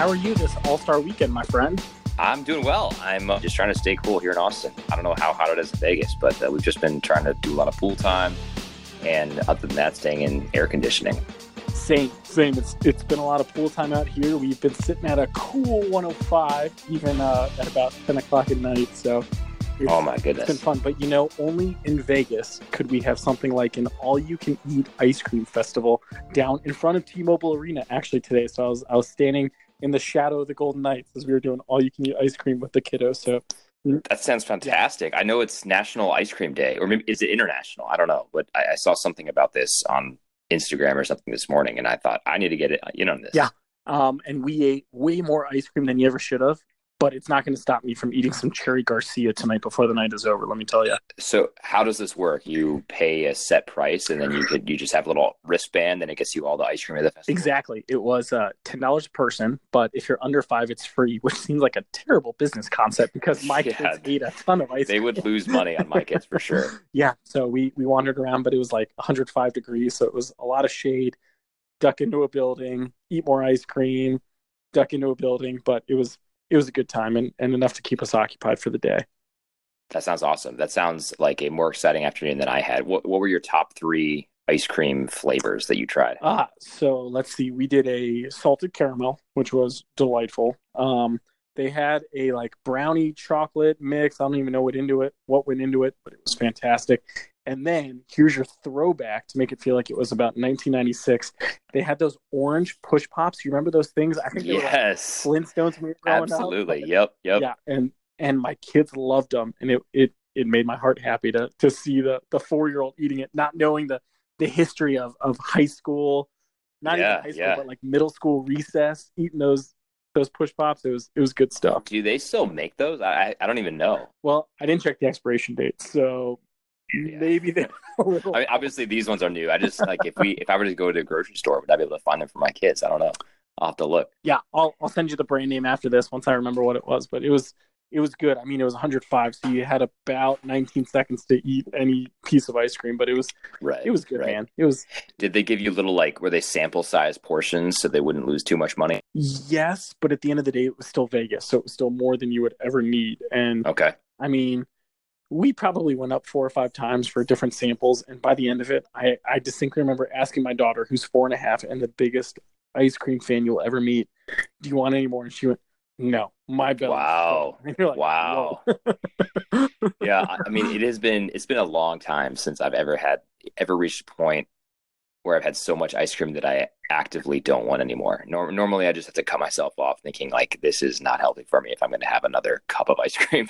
How are you this All-Star weekend, my friend? I'm doing well. I'm just trying to stay cool here in Austin. I don't know how hot it is in Vegas, but we've just been trying to do a lot of pool time, and other than that, staying in air conditioning. Same. It's been a lot of pool time out here. We've been sitting at a cool 105, even at about 10 o'clock at night. So, oh my goodness, it's been fun. But only in Vegas could we have something like an all-you-can-eat ice cream festival down in front of T-Mobile Arena actually today. So I was standing in the shadow of the Golden Knights as we were doing all-you-can-eat ice cream with the kiddos. So that sounds fantastic. Yeah. I know it's National Ice Cream Day, or maybe is it international? I don't know, but I saw something about this on Instagram or something this morning, and I thought I need to get in on this. Yeah, and we ate way more ice cream than you ever should have. But it's not going to stop me from eating some Cherry Garcia tonight before the night is over, let me tell you. So how does this work? You pay a set price, and then you just have a little wristband, and it gets you all the ice cream at the festival? Exactly. It was $10 a person, but if you're under 5, it's free, which seems like a terrible business concept because my kids ate a ton of ice cream. They would lose money on my kids for sure. Yeah, so we wandered around, but it was like 105 degrees, so it was a lot of shade, duck into a building, eat more ice cream, duck into a building, but it was a good time and enough to keep us occupied for the day. That sounds awesome. That sounds like a more exciting afternoon than I had. What were your top 3 ice cream flavors that you tried? So let's see. We did a salted caramel, which was delightful. They had a like brownie chocolate mix. I don't even know what went into it, but it was fantastic. And then here's your throwback to make it feel like it was about 1996. They had those orange push pops. You remember those things? I think they were like Flintstones when we were growing Absolutely. up. Yep. Yeah, and my kids loved them, and it made my heart happy to see the 4-year-old eating it, not knowing the history of high school, not even high school, but like middle school recess, eating those push pops. It was good stuff. Do they still make those? I don't even know. Well, I didn't check the expiration date, so maybe they're a little. I mean, obviously these ones are new. I just like if I were to go to a grocery store, would I be able to find them for my kids? I don't know. I'll have to look. Yeah, I'll send you the brand name after this once I remember what it was. But it was good. I mean, it was 105, so you had about 19 seconds to eat any piece of ice cream. But it was good, man. It was. Did they give you little were they sample size portions so they wouldn't lose too much money? Yes, but at the end of the day, it was still Vegas, so it was still more than you would ever need. And okay, I mean, we probably went up 4 or 5 times for different samples, and by the end of it, I distinctly remember asking my daughter, who's 4.5 and the biggest ice cream fan you'll ever meet, "Do you want any more?" And she went, "No, my belly." Wow. Like, wow. Yeah, I mean, it's been a long time since I've ever reached a point where I've had so much ice cream that I actively don't want anymore. Normally, I just have to cut myself off, thinking like this is not healthy for me if I'm going to have another cup of ice cream.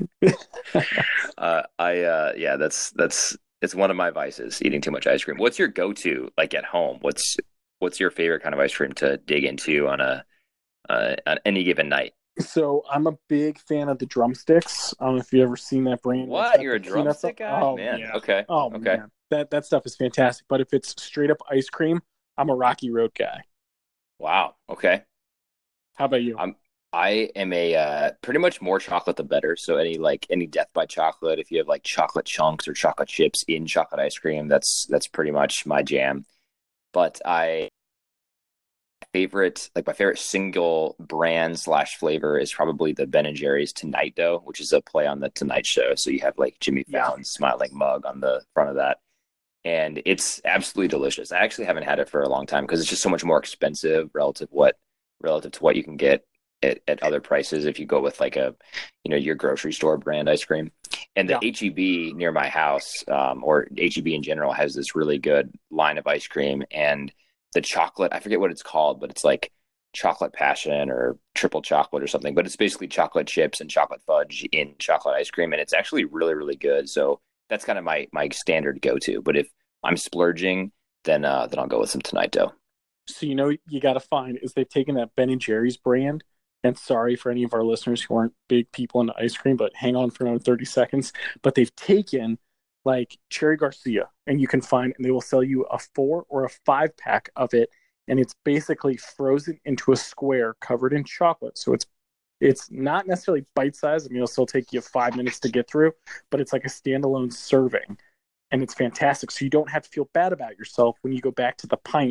It's one of my vices, eating too much ice cream. What's your go-to like at home? What's your favorite kind of ice cream to dig into on any given night? So I'm a big fan of the drumsticks. I don't know if you've ever seen that brand. What? You're a drumstick guy? Oh, man. Yeah. Okay. Oh, okay. Man. That stuff is fantastic. But if it's straight up ice cream, I'm a Rocky Road guy. Wow. Okay. How about you? I am a pretty much more chocolate the better. So any Death by Chocolate, if you have like chocolate chunks or chocolate chips in chocolate ice cream, that's pretty much my jam. But my favorite single brand / flavor is probably the Ben and Jerry's Tonight Dough, which is a play on the Tonight Show. So you have like Jimmy Fallon's smiling mug on the front of that. And it's absolutely delicious. I actually haven't had it for a long time because it's just so much more expensive relative to what you can get at other prices if you go with like your grocery store brand ice cream. And the H-E-B near my house, or H-E-B in general, has this really good line of ice cream. And the chocolate, I forget what it's called, but it's like chocolate passion or triple chocolate or something. But it's basically chocolate chips and chocolate fudge in chocolate ice cream. And it's actually really, really good. So that's kind of my standard go-to. But if I'm splurging, then I'll go with some Tonight Dough. So you got to find is they've taken that Ben and Jerry's brand, and sorry for any of our listeners who aren't big people into ice cream, but hang on for another 30 seconds. But they've taken like Cherry Garcia, and you can find, and they will sell you a 4 or a 5 pack of it, and it's basically frozen into a square covered in chocolate. So it's not necessarily bite-sized. I mean, it'll still take you 5 minutes to get through, but it's like a standalone serving, and it's fantastic. So you don't have to feel bad about yourself when you go back to the pint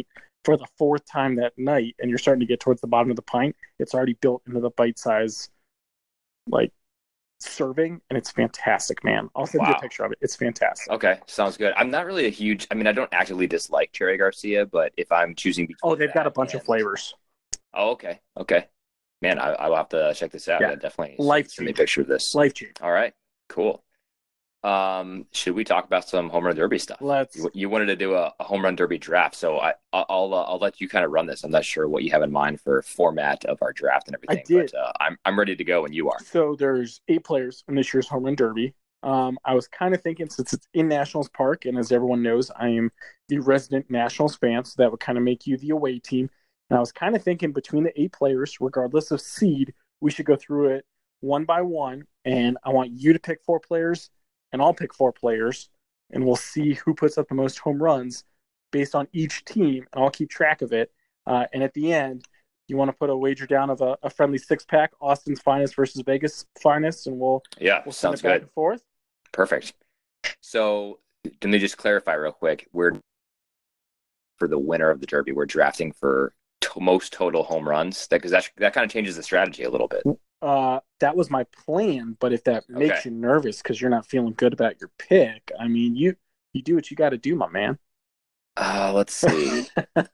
for the fourth time that night, and you're starting to get towards the bottom of the pint, it's already built into the bite size like serving, and it's fantastic, man. I'll send you a picture of it. It's fantastic. Okay, sounds good. I'm not really a huge. I mean, I don't actively dislike Cherry Garcia, but if I'm choosing between, they've got a bunch of flavors. Oh, okay. Man, I will have to check this out. Yeah, definitely. Send me a picture of this. Life-changing. All right, cool. Should we talk about some home run derby stuff? You wanted to do a home run derby draft, so I'll let you kind of run this. I'm not sure what you have in mind for format of our draft and everything. I did. But I'm ready to go when you are. So there's 8 players in this year's home run derby. I was kind of thinking, since it's in Nationals Park, and as everyone knows, I am the resident Nationals fan, so that would kind of make you the away team. And I was kind of thinking between the 8 players, regardless of seed, we should go through it one by one, and I want you to pick 4 players, and I'll pick 4 players, and we'll see who puts up the most home runs based on each team, and I'll keep track of it. And at the end, you want to put a wager down of a friendly 6-pack, Austin's Finest versus Vegas Finest, and we'll send it back and forth. Perfect. So let me just clarify real quick. We're for the winner of the Derby, we're drafting for most total home runs, because that kind of changes the strategy a little bit. That was my plan, but if that makes you nervous because you're not feeling good about your pick, I mean, you do what you got to do, my man. Let's see.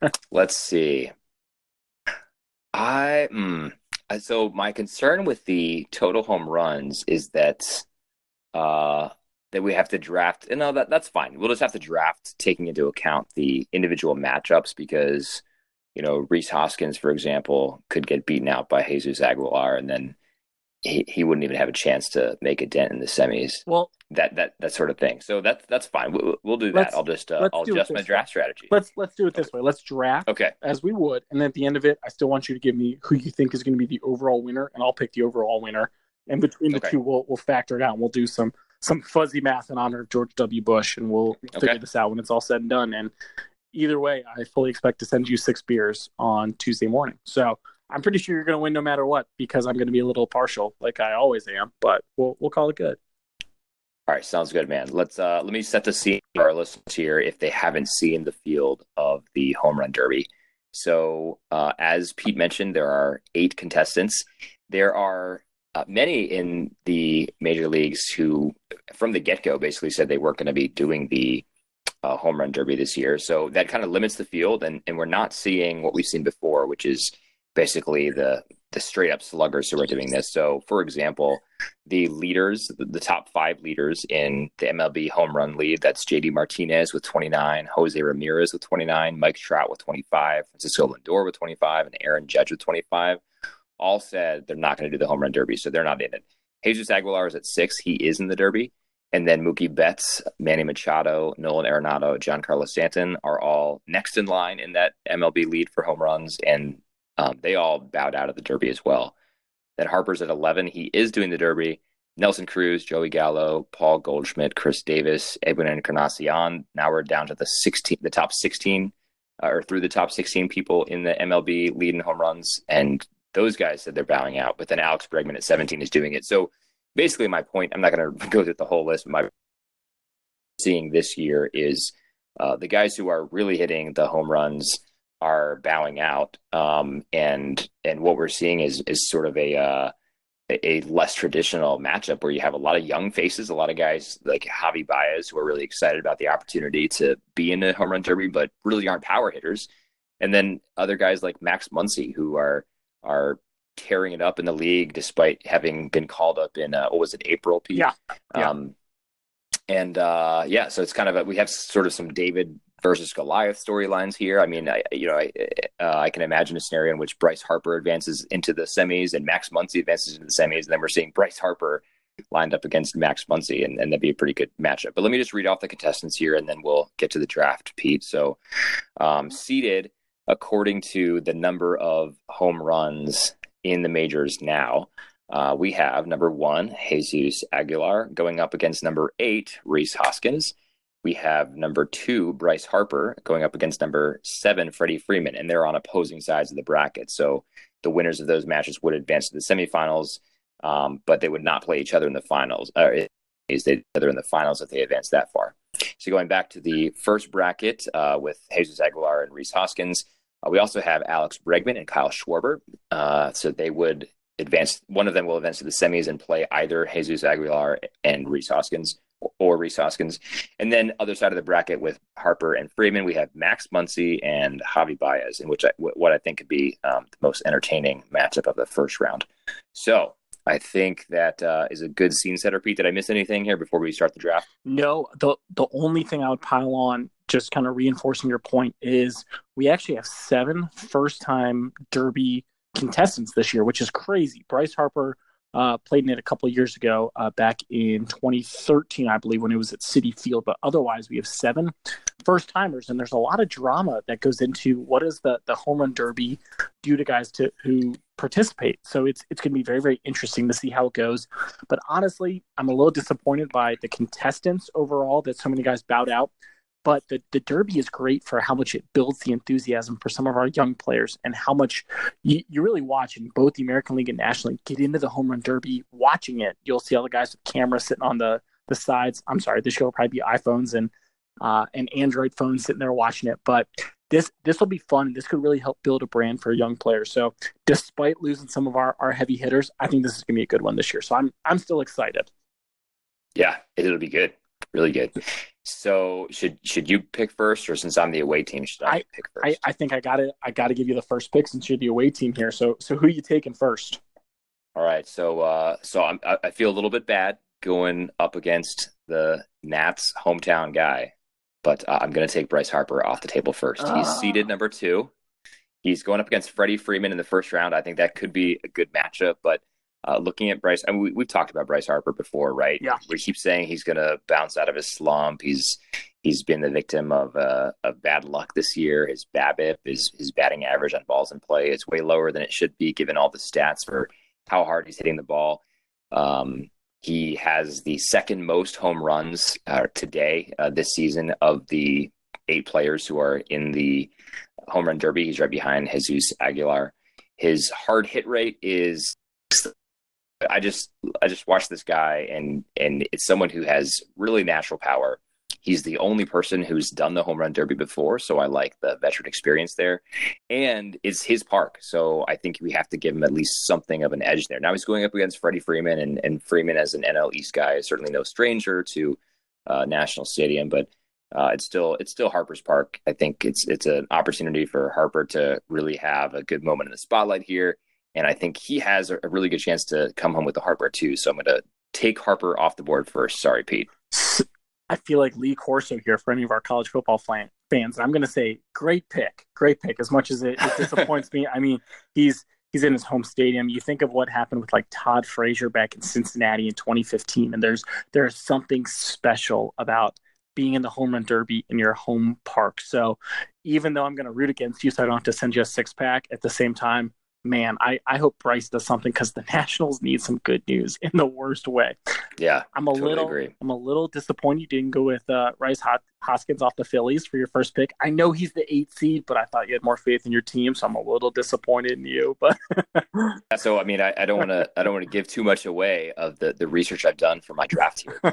So my concern with the total home runs is that we have to draft. No, that's fine. We'll just have to draft taking into account the individual matchups, because Rhys Hoskins, for example, could get beaten out by Jesus Aguilar, and then he wouldn't even have a chance to make a dent in the semis. Well, that sort of thing. So that's fine. We'll do that. I'll adjust my draft strategy. Let's do it this way. Let's draft as we would, and then at the end of it, I still want you to give me who you think is going to be the overall winner, and I'll pick the overall winner. And between the two, we'll factor it out. We'll do some fuzzy math in honor of George W. Bush, and we'll figure this out when it's all said and done. And either way, I fully expect to send you 6 beers on Tuesday morning. So I'm pretty sure you're going to win no matter what, because I'm going to be a little partial, like I always am. But we'll call it good. All right, sounds good, man. Let me set the scene for our listeners here if they haven't seen the field of the home run derby. So as Pete mentioned, there are 8 contestants. There are many in the major leagues who, from the get-go, basically said they weren't going to be doing the home run derby this year. So that kind of limits the field, and we're not seeing what we've seen before, which is basically the straight-up sluggers who are doing this. So, for example, the leaders, the top 5 leaders in the MLB home run lead, that's JD Martinez with 29, Jose Ramirez with 29, Mike Trout with 25, Francisco Lindor with 25, and Aaron Judge with 25, all said they're not going to do the home run derby, so they're not in it. Jesus Aguilar is at 6. He is in the derby. And then Mookie Betts, Manny Machado, Nolan Arenado, Giancarlo Stanton are all next in line in that MLB lead for home runs, and they all bowed out of the derby as well. Then Harper's at 11. He is doing the derby. Nelson Cruz, Joey Gallo, Paul Goldschmidt, Chris Davis, Edwin Encarnacion. Now we're down to the top 16, or through the top 16 people in the MLB lead in home runs, and those guys said they're bowing out. But then Alex Bregman at 17 is doing it. So basically, my point, I'm not going to go through the whole list, but my seeing this year is the guys who are really hitting the home runs are bowing out. And what we're seeing is sort of a less traditional matchup where you have a lot of young faces, a lot of guys like Javi Baez who are really excited about the opportunity to be in the home run derby, but really aren't power hitters. And then other guys like Max Muncy who are tearing it up in the league despite having been called up in April, Pete? Yeah. So it's kind of we have sort of some David versus Goliath storylines here. I mean, I can imagine a scenario in which Bryce Harper advances into the semis and Max Muncy advances into the semis, and then we're seeing Bryce Harper lined up against Max Muncy, and that'd be a pretty good matchup. But let me just read off the contestants here, and then we'll get to the draft, Pete. So seeded according to the number of home runs in the majors now, we have number 1, Jesus Aguilar, going up against number 8, Rhys Hoskins. We have number 2, Bryce Harper, going up against number 7, Freddie Freeman, and they're on opposing sides of the bracket. So the winners of those matches would advance to the semifinals, but they would not play each other in the finals. They'd each other in the finals if they advance that far. So going back to the first bracket with Jesus Aguilar and Rhys Hoskins, We also have Alex Bregman and Kyle Schwarber. So they would advance. One of them will advance to the semis and play either Jesus Aguilar and Rhys Hoskins or Rhys Hoskins. And then other side of the bracket with Harper and Freeman, we have Max Muncy and Javi Baez, in which what I think could be the most entertaining matchup of the first round. So I think that is a good scene setter, Pete. Did I miss anything here before we start the draft? No, the only thing I would pile on, just kind of reinforcing your point, is we actually have 7 first-time Derby contestants this year, which is crazy. Bryce Harper played in it a couple of years ago, back in 2013, I believe, when it was at Citi Field. But otherwise, we have 7 first-timers, and there's a lot of drama that goes into what does the home run derby do to guys who participate. So it's going to be very, very interesting to see how it goes. But honestly, I'm a little disappointed by the contestants overall, that so many guys bowed out. But the Derby is great for how much it builds the enthusiasm for some of our young players, and how much you really watch in both the American League and National League get into the home run derby. Watching it, you'll see all the guys with cameras sitting on the sides. I'm sorry, this show will probably be iPhones and Android phones sitting there watching it. But this will be fun. This could really help build a brand for young players. So despite losing some of our heavy hitters, I think this is going to be a good one this year. So I'm still excited. Yeah, it'll be good. Really good. So should you pick first, or since I'm the away team, should I pick first? I think I gotta give you the first pick since you're the away team here. So who are you taking first? All right. So I feel a little bit bad going up against the Nats hometown guy, but I'm going to take Bryce Harper off the table first. He's seeded number 2. He's going up against Freddie Freeman in the first round. I think that could be a good matchup, but looking at Bryce, I mean, we've talked about Bryce Harper before, right? Yeah. We keep saying he's going to bounce out of his slump. He's been the victim of bad luck this year. His BABIP, his batting average on balls in play, is way lower than it should be, given all the stats for how hard he's hitting the ball. He has the second most home runs today this season of the 8 players who are in the home run derby. He's right behind Jesus Aguilar. His hard hit rate is. I just watched this guy, and it's someone who has really natural power. He's the only person who's done the home run derby before, so I like the veteran experience there. And it's his park, so I think we have to give him at least something of an edge there. Now he's going up against Freddie Freeman, and Freeman, as an NL East guy, is certainly no stranger to National Stadium, but it's still Harper's Park. I think it's an opportunity for Harper to really have a good moment in the spotlight here. And I think he has a really good chance to come home with the Harper too. So I'm going to take Harper off the board first. Sorry, Pete. I feel like Lee Corso here for any of our college football fans. I'm going to say great pick. As much as it disappoints me. I mean, he's in his home stadium. You think of what happened with like Todd Frazier back in Cincinnati in 2015, and there's something special about being in the home run derby in your home park. So even though I'm going to root against you, so I don't have to send you a 6-pack at the same time, man, I hope Bryce does something, because the Nationals need some good news in the worst way. Yeah, I'm a little disappointed you didn't go with Rhys Hoskins off the Phillies for your first pick. I know he's the 8th seed, but I thought you had more faith in your team, so I'm a little disappointed in you. But so I mean, I don't want to give too much away of the research I've done for my draft here.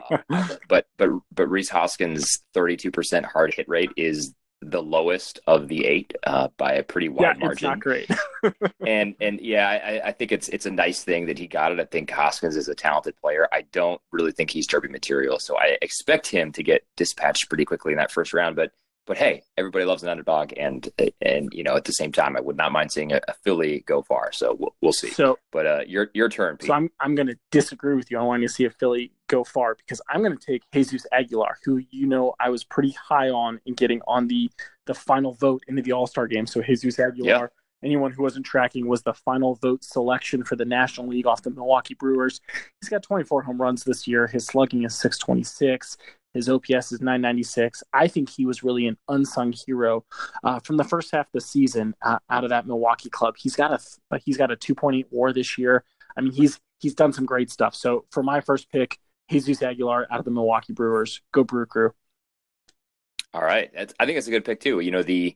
But Rhys Hoskins' 32% hard hit rate is the lowest of the 8 by a pretty wide margin. It's not great. and yeah, I think it's a nice thing that he got it. I think Hoskins is a talented player. I don't really think he's derby material, so I expect him to get dispatched pretty quickly in that first round. But hey, everybody loves an underdog, and you know, at the same time, I would not mind seeing a Philly go far. So we'll see. So, but your turn, Pete. So I'm going to disagree with you. I want to see a Philly go far, because I'm going to take Jesus Aguilar, who, you know, I was pretty high on in getting on the final vote into the All-Star game. So Jesus Aguilar, anyone who wasn't tracking, was the final vote selection for the National League off the Milwaukee Brewers. He's got 24 home runs this year. His slugging is .626. His OPS is .996. I think he was really an unsung hero from the first half of the season out of that Milwaukee club. He's got a 2.8 WAR this year. I mean, he's done some great stuff. So for my first pick, Jesus Aguilar out of the Milwaukee Brewers. Go Brew Crew. All right, I think it's a good pick too. You know, the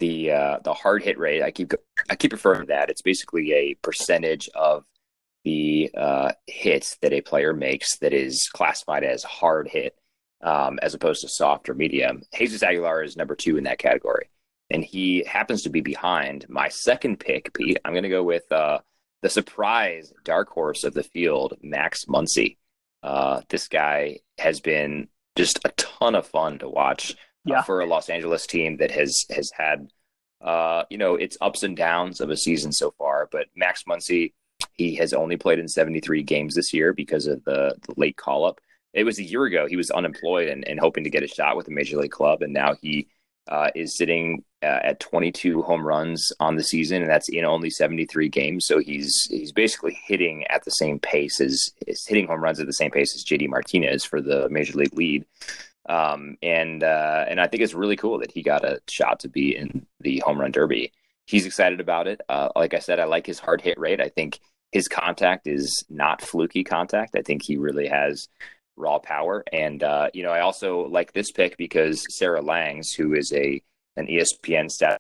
hard hit rate. I keep referring to that. It's basically a percentage of the hits that a player makes that is classified as hard hit, as opposed to soft or medium. Jesus Aguilar is number 2 in that category, and he happens to be behind my second pick, Pete. I'm going to go with the surprise dark horse of the field, Max Muncy. This guy has been just a ton of fun to watch for a Los Angeles team that has had its ups and downs of a season so far. But Max Muncy, he has only played in 73 games this year because of the late call up. It was a year ago. He was unemployed and hoping to get a shot with a major league club, and now he is sitting at 22 home runs on the season, and that's in only 73 games. So he's basically hitting at the same pace as hitting home runs at the same pace as JD Martinez for the major league lead. And I think it's really cool that he got a shot to be in the home run derby. He's excited about it. Like I said, I like his hard hit rate. I think his contact is not fluky contact. I think he really has raw power. And, I also like this pick because Sarah Langs, who is an ESPN stat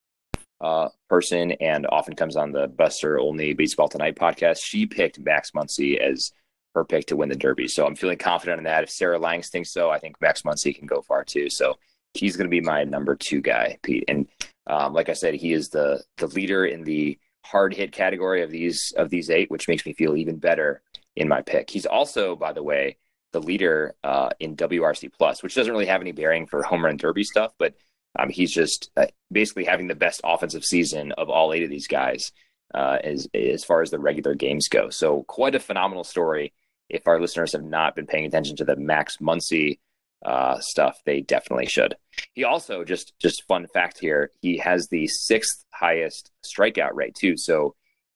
person and often comes on the Buster Olney Baseball Tonight podcast, she picked Max Muncy as her pick to win the Derby. So I'm feeling confident in that. If Sarah Langs thinks so, I think Max Muncy can go far too. So he's going to be my number 2 guy, Pete. And like I said, he is the leader in the hard hit category of these 8, which makes me feel even better in my pick. He's also, by the way, the leader in WRC plus, which doesn't really have any bearing for home run derby stuff, but he's just basically having the best offensive season of all 8 of these guys as far as the regular games go. So quite a phenomenal story. If our listeners have not been paying attention to the Max Muncy stuff, they definitely should. He also, just fun fact here, he has the 6th highest strikeout rate too. So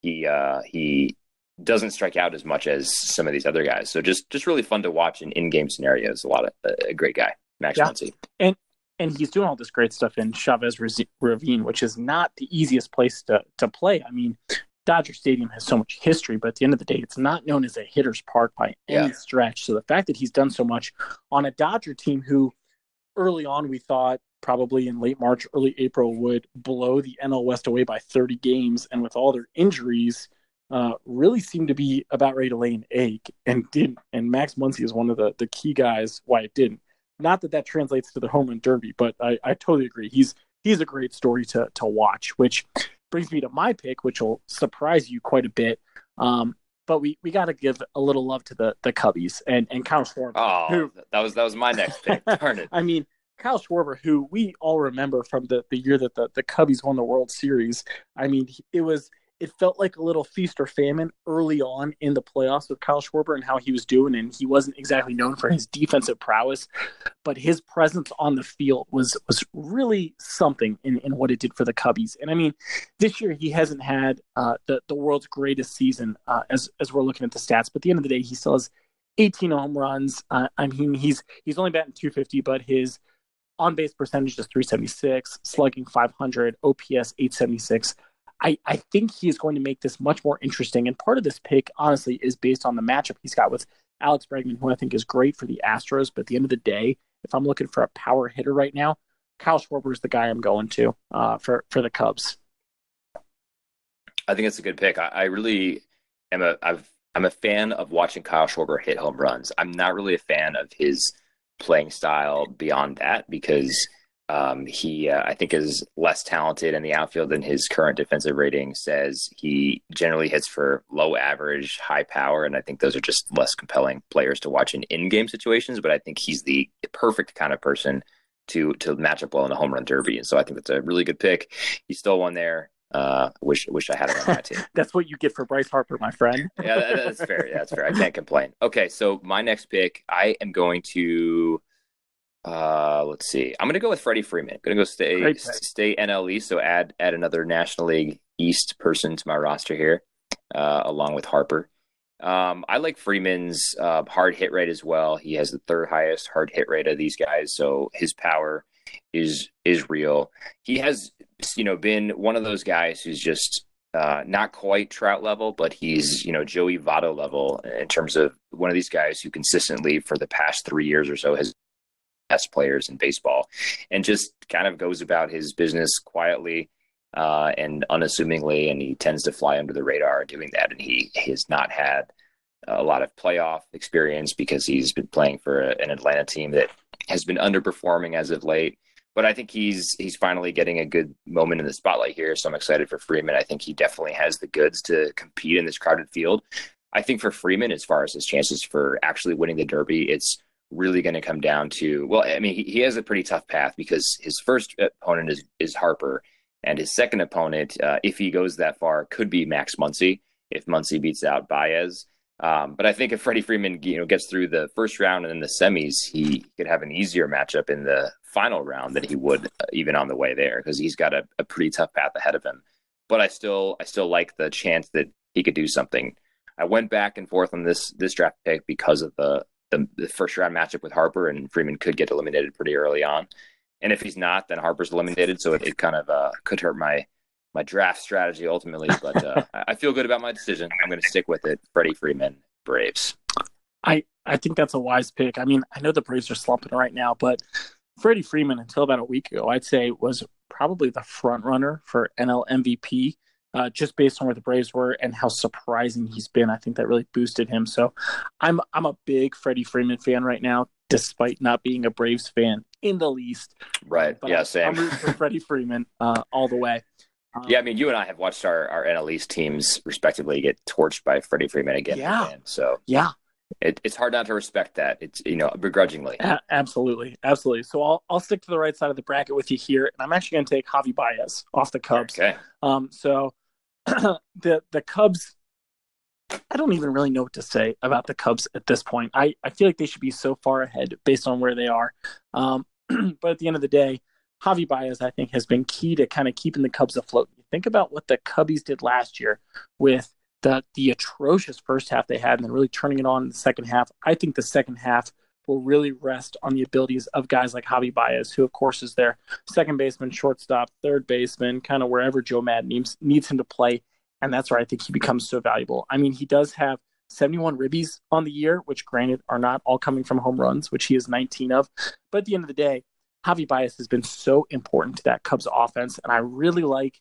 he doesn't strike out as much as some of these other guys. So just really fun to watch in in-game scenarios. A great guy, Max Muncy. And he's doing all this great stuff in Chavez Ravine, which is not the easiest place to play. I mean, Dodger Stadium has so much history, but at the end of the day, it's not known as a hitter's park by any stretch. So the fact that he's done so much on a Dodger team who early on we thought probably in late March, early April would blow the NL West away by 30 games, and with all their injuries, really seemed to be about ready to lay an egg and didn't. And Max Muncy is one of the key guys why it didn't. Not that translates to the home run derby, but I totally agree. He's a great story to watch, which brings me to my pick, which will surprise you quite a bit. But we got to give a little love to the Cubbies and Kyle Schwarber. Oh, that was my next pick. Darn it. I mean, Kyle Schwarber, who we all remember from the year that the Cubbies won the World Series. I mean, it felt like a little feast or famine early on in the playoffs with Kyle Schwarber and how he was doing. And he wasn't exactly known for his defensive prowess, but his presence on the field was really something in what it did for the Cubbies. And I mean, this year he hasn't had the world's greatest season as we're looking at the stats, but at the end of the day, he still has 18 home runs. I mean, he's only batting .250, but his on-base percentage is .376, slugging .500, OPS .876. I think he's going to make this much more interesting. And part of this pick, honestly, is based on the matchup he's got with Alex Bregman, who I think is great for the Astros. But at the end of the day, if I'm looking for a power hitter right now, Kyle Schwarber is the guy I'm going to for the Cubs. I think it's a good pick. I really am I'm a fan of watching Kyle Schwarber hit home runs. I'm not really a fan of his playing style beyond that because he, I think, is less talented in the outfield than his current defensive rating says. He generally hits for low average, high power, and I think those are just less compelling players to watch in in-game situations. But I think he's the perfect kind of person to match up well in a home run derby, and so I think that's a really good pick. He stole one there. Wish I had it on my team. That's what you get for Bryce Harper, my friend. Yeah, that's fair. Yeah, that's fair. I can't complain. Okay, so my next pick, I am going to. Let's see. I'm going to go with Freddie Freeman. I'm going to go stay NL East, so add another National League East person to my roster here, along with Harper. I like Freeman's hard hit rate as well. He has the 3rd highest hard hit rate of these guys, so his power is real. He has, been one of those guys who's just not quite Trout level, but he's, Joey Votto level in terms of one of these guys who consistently for the past 3 years or so has best players in baseball and just kind of goes about his business quietly and unassumingly, and he tends to fly under the radar doing that. And he has not had a lot of playoff experience because he's been playing for an Atlanta team that has been underperforming as of late. But I think he's finally getting a good moment in the spotlight here, so I'm excited for Freeman. I think he definitely has the goods to compete in this crowded field. I think for Freeman, as far as his chances for actually winning the Derby, it's really going to come down to, well, I mean, he has a pretty tough path because his first opponent is Harper, and his second opponent, if he goes that far, could be Max Muncy if Muncy beats out Baez. But I think if Freddie Freeman, gets through the first round and then the semis, he could have an easier matchup in the final round than he would even on the way there, because he's got a pretty tough path ahead of him. But I still like the chance that he could do something. I went back and forth on this draft pick because of the first round matchup with Harper, and Freeman could get eliminated pretty early on. And if he's not, then Harper's eliminated, so it kind of could hurt my draft strategy ultimately. But I feel good about my decision. I'm going to stick with it. Freddie Freeman, Braves. I think that's a wise pick. I mean, I know the Braves are slumping right now, but Freddie Freeman, until about a week ago, I'd say was probably the front runner for NL MVP, just based on where the Braves were and how surprising he's been. I think that really boosted him. So I'm a big Freddie Freeman fan right now, despite not being a Braves fan in the least. Right. But yeah, same. I'm rooting for Freddie Freeman all the way. Yeah, I mean, you and I have watched our NL East teams respectively get torched by Freddie Freeman again. Yeah. And again. So yeah, it's hard not to respect that. It's begrudgingly. Absolutely. So I'll stick to the right side of the bracket with you here, and I'm actually going to take Javi Baez off the Cubs. Okay. So the Cubs, I don't even really know what to say about the Cubs at this point. I feel like they should be so far ahead based on where they are. But at the end of the day, Javi Baez, I think, has been key to kind of keeping the Cubs afloat. You think about what the Cubbies did last year with the atrocious first half they had and then really turning it on in the second half. I think the second half will really rest on the abilities of guys like Javi Baez, who, of course, is their second baseman, shortstop, third baseman, kind of wherever Joe Maddon needs him to play. And that's where I think he becomes so valuable. I mean, he does have 71 ribbies on the year, which, granted, are not all coming from home runs, which he is 19 of. But at the end of the day, Javi Baez has been so important to that Cubs offense, and I really like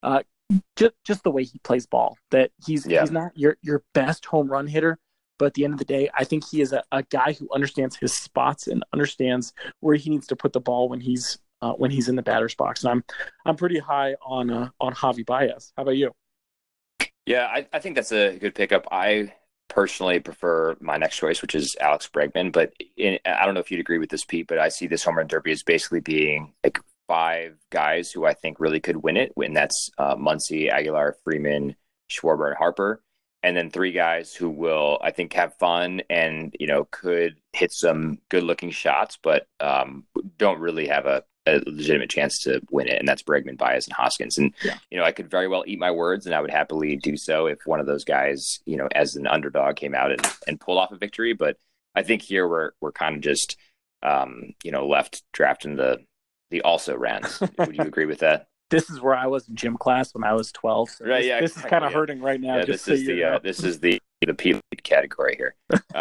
just the way he plays ball. That he's not your best home run hitter, but at the end of the day, I think he is a guy who understands his spots and understands where he needs to put the ball when he's in the batter's box. And I'm pretty high on Javi Baez. How about you? Yeah, I think that's a good pickup. I personally prefer my next choice, which is Alex Bregman. But I don't know if you'd agree with this, Pete, but I see this home run derby as basically being like 5 guys who I think really could win it. And that's Muncy, Aguilar, Freeman, Schwarber, and Harper. And then 3 guys who will, I think, have fun and, could hit some good looking shots, but don't really have a legitimate chance to win it. And that's Bregman, Baez, and Hoskins. And, I could very well eat my words, and I would happily do so if one of those guys, as an underdog came out and pulled off a victory. But I think here we're kind of just, left drafting the also rans. Would you agree with that? This is where I was in gym class when I was 12. So right, this is kind of hurting right now. Yeah, this is the P lead category here.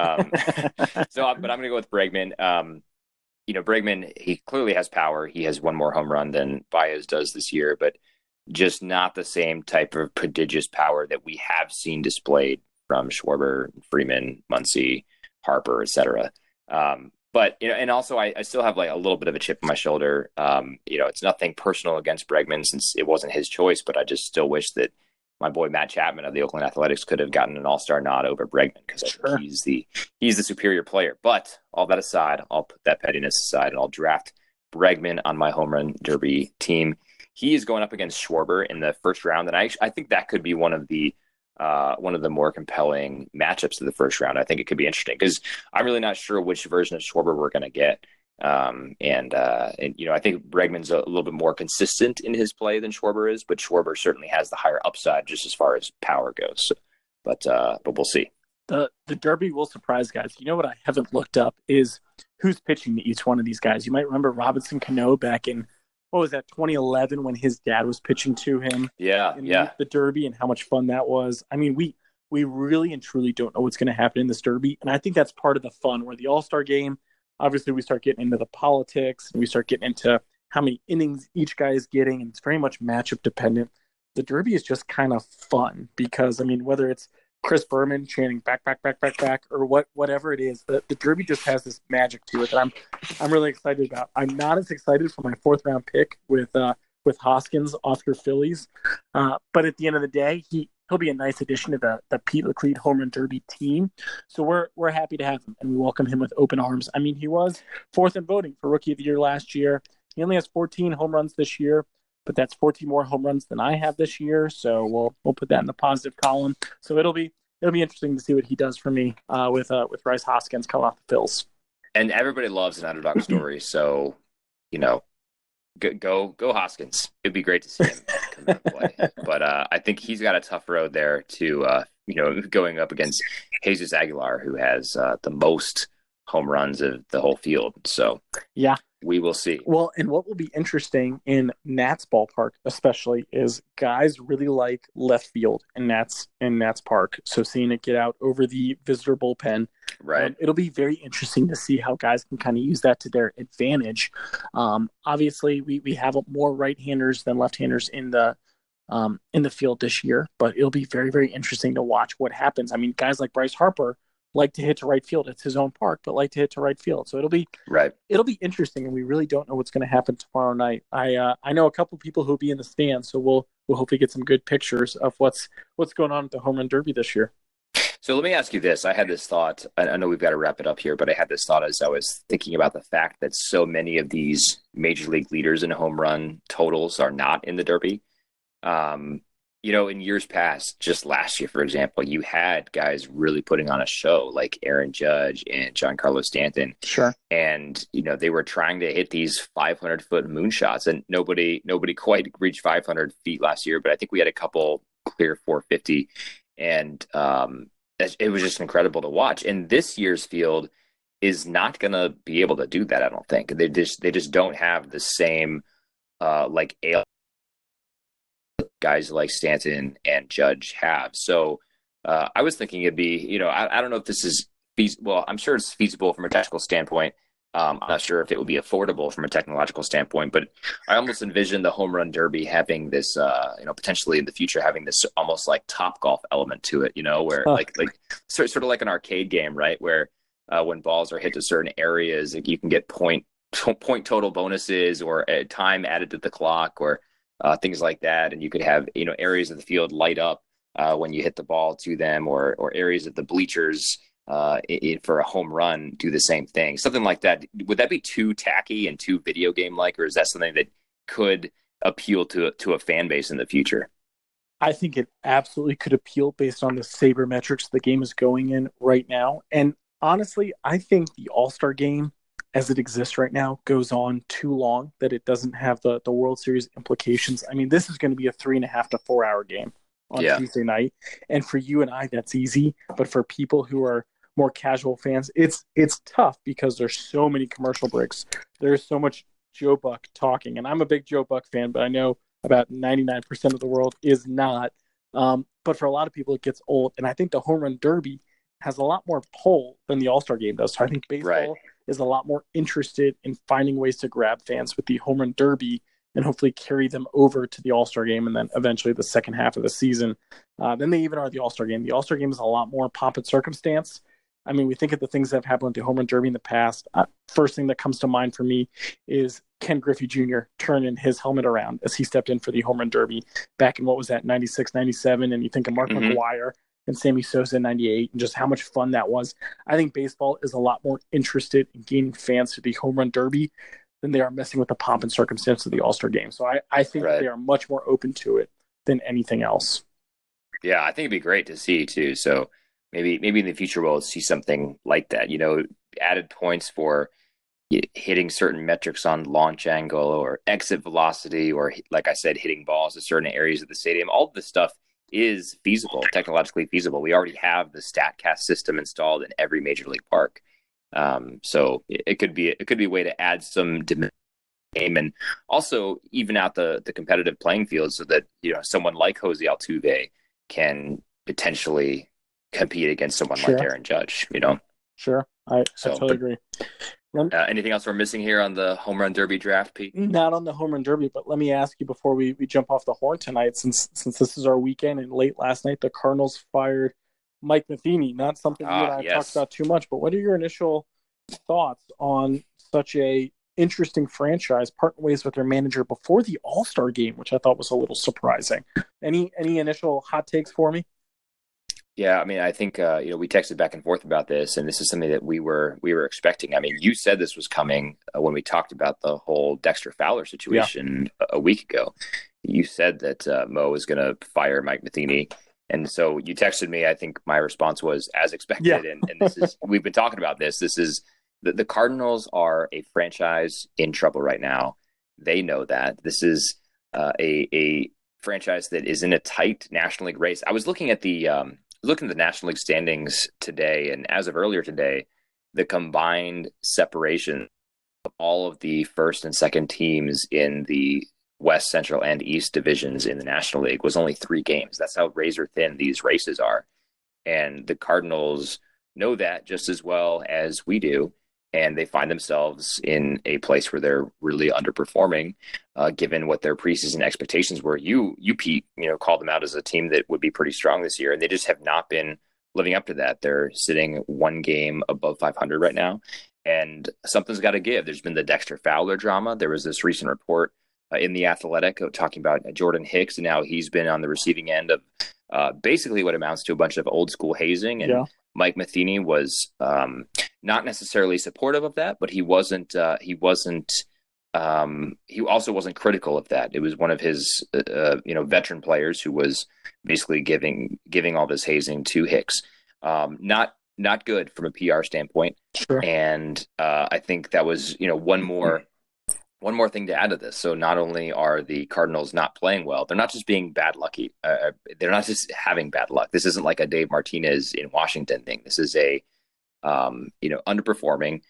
But I'm going to go with Bregman. Bregman, he clearly has power. He has one more home run than Baez does this year, but just not the same type of prodigious power that we have seen displayed from Schwarber, Freeman, Muncy, Harper, etc. But, and also I still have like a little bit of a chip on my shoulder. It's nothing personal against Bregman since it wasn't his choice, but I just still wish that my boy Matt Chapman of the Oakland Athletics could have gotten an all-star nod over Bregman, because I think he's the superior player. But all that aside, I'll put that pettiness aside and I'll draft Bregman on my home run derby team. He is going up against Schwarber in the first round, and I think that could be one of the more compelling matchups of the first round. I think it could be interesting because I'm really not sure which version of Schwarber we're going to get. I think Bregman's a little bit more consistent in his play than Schwarber is, but Schwarber certainly has the higher upside just as far as power goes. But we'll see. The Derby will surprise guys. You know what I haven't looked up is who's pitching to each one of these guys. You might remember Robinson Cano back in, 2011 when his dad was pitching to him. The Derby, and how much fun that was. I mean, we really and truly don't know what's going to happen in this Derby, and I think that's part of the fun. Where the All-Star game, obviously, we start getting into the politics, and we start getting into how many innings each guy is getting, and it's very much matchup dependent. The Derby is just kind of fun because, whether it's Chris Berman chanting back, back, back, back, back, or whatever it is. The Derby just has this magic to it that I'm really excited about. I'm not as excited for my 4th-round pick with Hoskins off your Phillies, but at the end of the day, he'll be a nice addition to the Pete Leclerc Home Run Derby team. So we're happy to have him, and we welcome him with open arms. I mean, he was 4th in voting for Rookie of the Year last year. He only has 14 home runs this year, but that's 14 more home runs than I have this year. So we'll put that in the positive column. So it'll be interesting to see what he does for me with Rhys Hoskins coming off the Phils. And everybody loves an underdog story, so go Hoskins. It'd be great to see him come out and play. But I think he's got a tough road there to going up against Jesus Aguilar, who has the most home runs of the whole field. So yeah. We will see. Well, and what will be interesting in Nats ballpark, especially, is guys really like left field in Nats Park. So seeing it get out over the visitor bullpen, right? It'll be very interesting to see how guys can kind of use that to their advantage. Obviously, we have more right-handers than left-handers in the field this year, but it'll be very, very interesting to watch what happens. I mean, guys like Bryce Harper like to hit to right field. It's his own park, but like to hit to right field. So it'll be interesting, and we really don't know what's going to happen tomorrow night. I know a couple people who'll be in the stands, so we'll hopefully get some good pictures of what's going on at the Home Run Derby this year. So let me ask you this. I had this thought. I know we've got to wrap it up here, but I had this thought as I was thinking about the fact that so many of these major league leaders in home run totals are not in the Derby. In years past, just last year, for example, you had guys really putting on a show like Aaron Judge and Giancarlo Stanton. Sure. And, they were trying to hit these 500-foot moonshots, and nobody quite reached 500 feet last year, but I think we had a couple clear 450. And it was just incredible to watch. And this year's field is not going to be able to do that, I don't think. They just don't have the same guys like Stanton and Judge have. So I was thinking it'd be, I don't know if this is feasible. Well, I'm sure it's feasible from a technical standpoint. I'm not sure if it would be affordable from a technological standpoint, but I almost envision the Home Run Derby having this, potentially in the future having this almost like Topgolf element to it, where like sort of like an arcade game, right? Where when balls are hit to certain areas, like you can get point total bonuses or time added to the clock or things like that. And you could have, areas of the field light up when you hit the ball to them, or areas of the bleachers for a home run do the same thing. Something like that. Would that be too tacky and too video game like, or is that something that could appeal to a fan base in the future? I think it absolutely could appeal based on the sabermetrics the game is going in right now. And honestly, I think the All-Star game as it exists right now goes on too long, that it doesn't have the World Series implications. I mean, this is going to be a 3.5 to 4 hour game on Tuesday night. And for you and I, that's easy. But for people who are more casual fans, it's tough because there's so many commercial breaks. There's so much Joe Buck talking. And I'm a big Joe Buck fan, but I know about 99% of the world is not. But for a lot of people, it gets old. And I think the Home Run Derby has a lot more pull than the All-Star game does. So I think baseball is a lot more interested in finding ways to grab fans with the Home Run Derby and hopefully carry them over to the All-Star game and then eventually the second half of the season than they even are the All-Star game. The All-Star game is a lot more pomp and circumstance. I mean, we think of the things that have happened with the Home Run Derby in the past. First thing that comes to mind for me is Ken Griffey Jr. turning his helmet around as he stepped in for the Home Run Derby back in, 96, 97. And you think of Mark McGwire and Sammy Sosa in 98 and just how much fun that was. I think baseball is a lot more interested in gaining fans to the Home Run Derby than they are messing with the pomp and circumstance of the All-Star game. So I think they are much more open to it than anything else. Yeah, I think it'd be great to see too. So maybe in the future we'll see something like that, added points for hitting certain metrics on launch angle or exit velocity, or like I said, hitting balls to certain areas of the stadium. All of this stuff is feasible, technologically feasible. We already have the StatCast system installed in every major league park. So it could be a way to add some dimension game and also even out the competitive playing field so that, someone like Jose Altuve can potentially compete against someone like Aaron Judge, Sure. I totally agree. Anything else we're missing here on the Home Run Derby draft, Pete? Not on the Home Run Derby, but let me ask you before we jump off the horn tonight, since this is our weekend and late last night, the Cardinals fired Mike Matheny. Not something you and I have talked Yes. about too much, but what are your initial thoughts on such a interesting franchise parting ways with their manager before the All-Star game, which I thought was a little surprising? Any initial hot takes for me? Yeah, I mean, I think we texted back and forth about this, and this is something that we were expecting. I mean, you said this was coming when we talked about the whole Dexter Fowler Yeah. situation a week ago. You said that Mo was going to fire Mike Matheny, and so you texted me. I think my response was as Yeah. expected, and this is we've been talking about this. This is the Cardinals are a franchise in trouble right now. They know that this is a franchise that is in a tight National League race. I was looking at the National League standings today, and as of earlier today, the combined separation of all of the first and second teams in the West, Central, and East divisions in the National League was only 3 games. That's how razor thin these races are. And the Cardinals know that just as well as we do. And they find themselves in a place where they're really underperforming, given what their preseason expectations were. You Pete, called them out as a team that would be pretty strong this year, and they just have not been living up to that. They're sitting 1 game above 500 right now, and something's got to give. There's been the Dexter Fowler drama. There was this recent report in the Athletic talking about Jordan Hicks and how he's been on the receiving end of basically what amounts to a bunch of old school hazing. And Yeah. Mike Matheny was not necessarily supportive of that, but he wasn't. He also wasn't critical of that. It was one of his veteran players who was basically giving all this hazing to Hicks. Not good from a PR standpoint. Sure. And I think that was one more thing to add to this. So not only are the Cardinals not playing well, they're not just being bad lucky. They're not just having bad luck. This isn't like a Dave Martinez in Washington thing. This is a underperforming,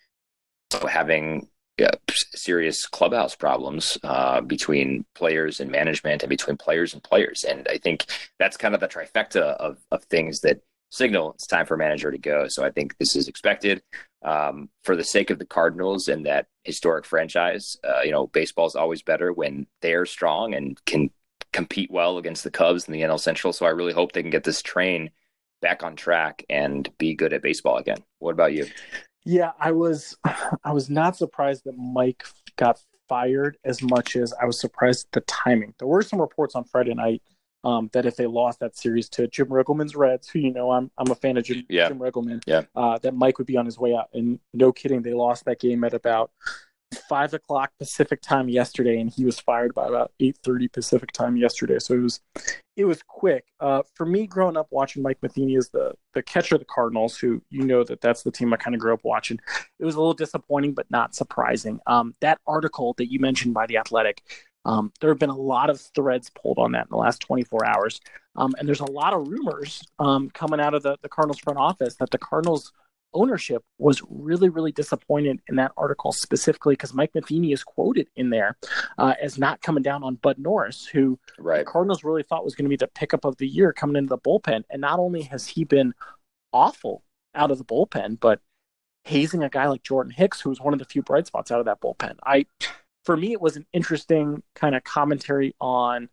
having serious clubhouse problems between players and management and between players and players. And I think that's kind of the trifecta of things that signal it's time for a manager to go. So I think this is expected for the sake of the Cardinals and that historic franchise. Baseball is always better when they're strong and can compete well against the Cubs in the NL Central. So I really hope they can get this train back on track and be good at baseball again. What about you? Yeah, I was not surprised that Mike got fired as much as I was surprised at the timing. There were some reports on Friday night that if they lost that series to Jim Riggleman's Reds, who I'm a fan of Jim Riggleman, that Mike would be on his way out. And no kidding, they lost that game at about 5:00 Pacific time yesterday, and he was fired by about 8:30 Pacific time yesterday. So it was quick. For me, growing up watching Mike Matheny as the catcher of the Cardinals, who that's the team I kind of grew up watching. It was a little disappointing, but not surprising. That article that you mentioned by The Athletic, there have been a lot of threads pulled on that in the last 24 hours. And there's a lot of rumors coming out of the Cardinals front office that the Cardinals ownership was really, really disappointed in that article, specifically because Mike Matheny is quoted in there as not coming down on Bud Norris, who the Cardinals really thought was going to be the pickup of the year coming into the bullpen. And not only has he been awful out of the bullpen, but hazing a guy like Jordan Hicks, who was one of the few bright spots out of that bullpen. For me, it was an interesting kind of commentary on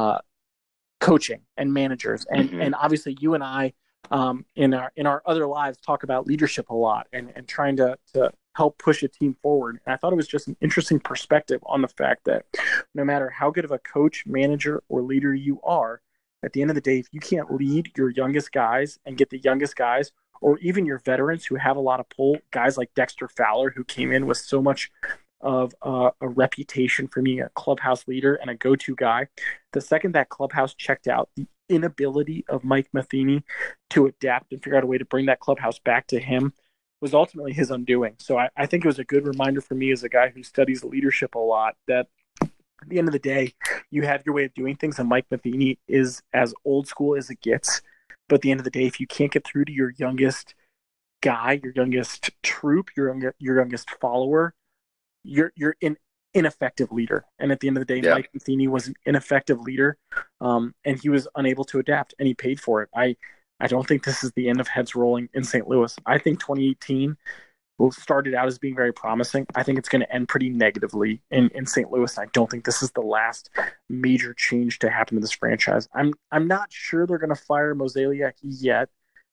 coaching and managers. And obviously you and I, in our other lives, talk about leadership a lot and trying to help push a team forward. And I thought it was just an interesting perspective on the fact that no matter how good of a coach, manager, or leader you are, at the end of the day, if you can't lead your youngest guys and get the youngest guys, or even your veterans who have a lot of pull, guys like Dexter Fowler, who came in with so much of a reputation for being a clubhouse leader and a go-to guy, the second that clubhouse checked out, the inability of Mike Matheny to adapt and figure out a way to bring that clubhouse back to him was ultimately his undoing. So I think it was a good reminder for me as a guy who studies leadership a lot that at the end of the day, you have your way of doing things, and Mike Matheny is as old school as it gets. But at the end of the day, if you can't get through to your youngest guy, your youngest troop, your youngest follower, you're an ineffective leader. And at the end of the day, Mike Matheny was an ineffective leader, and he was unable to adapt, and he paid for it. I don't think this is the end of heads rolling in St. Louis. I think 2018 started out as being very promising. I think it's going to end pretty negatively in St. Louis. I don't think this is the last major change to happen to this franchise. I'm not sure they're going to fire Mozeliak yet.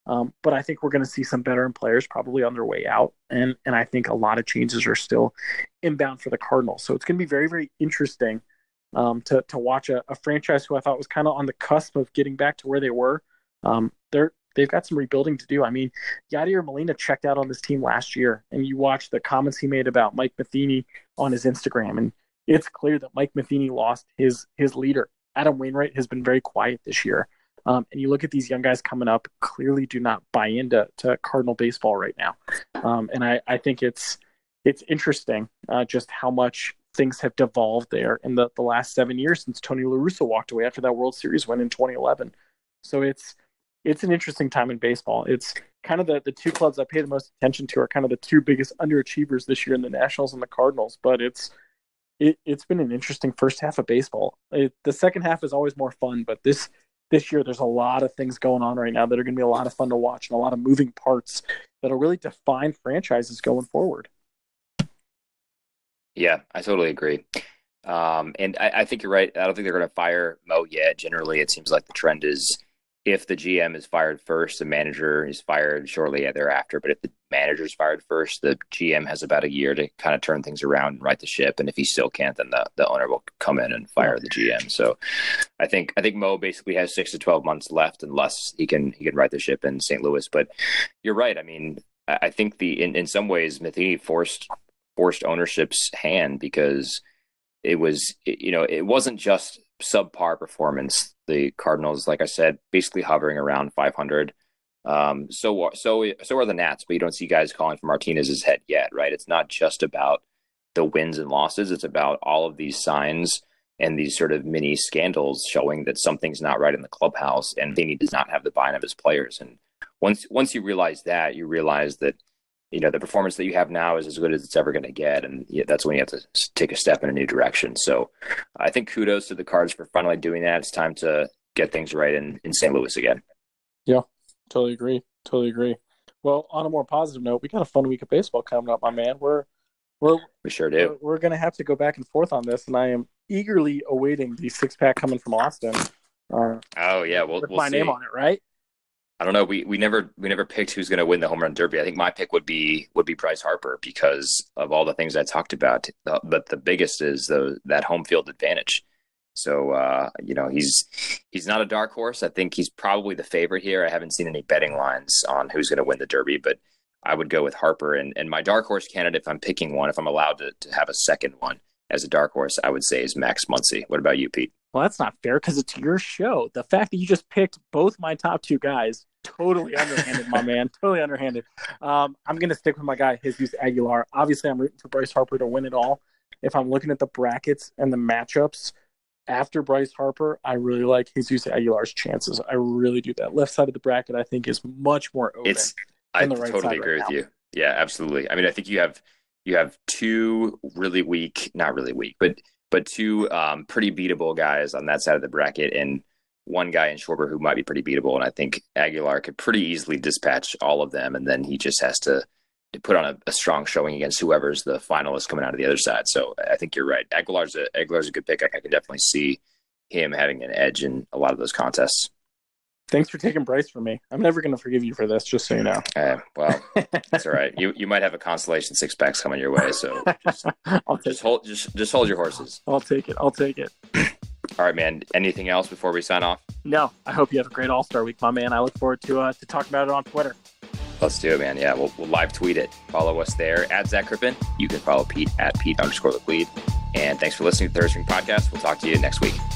But I think we're going to see some veteran players probably on their way out. And I think a lot of changes are still inbound for the Cardinals. So it's going to be very, very interesting to watch a franchise who I thought was kind of on the cusp of getting back to where they were. They've got some rebuilding to do. I mean, Yadier Molina checked out on this team last year, and you watch the comments he made about Mike Matheny on his Instagram, and it's clear that Mike Matheny lost his leader. Adam Wainwright has been very quiet this year. And you look at these young guys coming up, clearly do not buy into Cardinal baseball right now. And I think it's interesting just how much things have devolved there in the last 7 years since Tony La Russa walked away after that World Series win in 2011. So it's an interesting time in baseball. It's kind of the two clubs I pay the most attention to are kind of the two biggest underachievers this year in the Nationals and the Cardinals. But it's been an interesting first half of baseball. The second half is always more fun, but this year there's a lot of things going on right now that are going to be a lot of fun to watch and a lot of moving parts that'll really define franchises going forward. Yeah, I totally agree. And I think you're right. I don't think they're going to fire Mo yet. Generally, it seems like the trend is if the GM is fired first, the manager is fired shortly thereafter. But if the manager is fired first, the GM has about a year to kind of turn things around and right the ship. And if he still can't, then the owner will come in and fire the GM. So I think Mo basically has 6 to 12 months left unless he can right the ship in St. Louis. But you're right. I mean, I think in some ways Matheny forced ownership's hand because it wasn't just subpar performance. The Cardinals, like I said, basically hovering around 500. So are the Nats, but you don't see guys calling for Martinez's head yet, right? It's not just about the wins and losses. It's about all of these signs and these sort of mini scandals showing that something's not right in the clubhouse, and Matheny does not have the buy-in of his players. And once you realize that, you realize that the performance that you have now is as good as it's ever going to get. And that's when you have to take a step in a new direction. So I think kudos to the Cards for finally doing that. It's time to get things right in St. Louis again. Yeah, totally agree. Well, on a more positive note, we got a fun week of baseball coming up, my man. We sure do. We're going to have to go back and forth on this, and I am eagerly awaiting the 6-pack coming from Austin. Oh yeah, we'll my see. Name on it, right? I don't know. We never picked who's going to win the home run derby. I think my pick would be Bryce Harper because of all the things I talked about. But the biggest is that home field advantage. So he's not a dark horse. I think he's probably the favorite here. I haven't seen any betting lines on who's going to win the derby, but I would go with Harper. And my dark horse candidate, if I'm picking one, if I'm allowed to have a second one as a dark horse, I would say is Max Muncy. What about you, Pete? Well, that's not fair because it's your show. The fact that you just picked both my top two guys, totally underhanded, my man. Totally underhanded. I'm going to stick with my guy, Jesus Aguilar. Obviously, I'm rooting for Bryce Harper to win it all. If I'm looking at the brackets and the matchups after Bryce Harper, I really like Jesus Aguilar's chances. I really do. That left side of the bracket, I think, is much more open. I totally agree with you. Yeah, absolutely. I mean, I think you have two really weak, not really weak, but two pretty beatable guys on that side of the bracket, and one guy in Schwarber who might be pretty beatable. And I think Aguilar could pretty easily dispatch all of them, and then he just has to put on a strong showing against whoever's the finalist coming out of the other side. So I think you're right. Aguilar's a good pickup. I can definitely see him having an edge in a lot of those contests. Thanks for taking Bryce from me. I'm never going to forgive you for this, just so you know. Well, that's all right. You might have a consolation 6-packs coming your way, so just hold your horses. I'll take it. All right, man. Anything else before we sign off? No. I hope you have a great All-Star week, my man. I look forward to talking about it on Twitter. Let's do it, man. Yeah, we'll live tweet it. Follow us there at Zach Crippen. You can follow Pete at Pete_the Cleed. And thanks for listening to the Third String Podcast. We'll talk to you next week.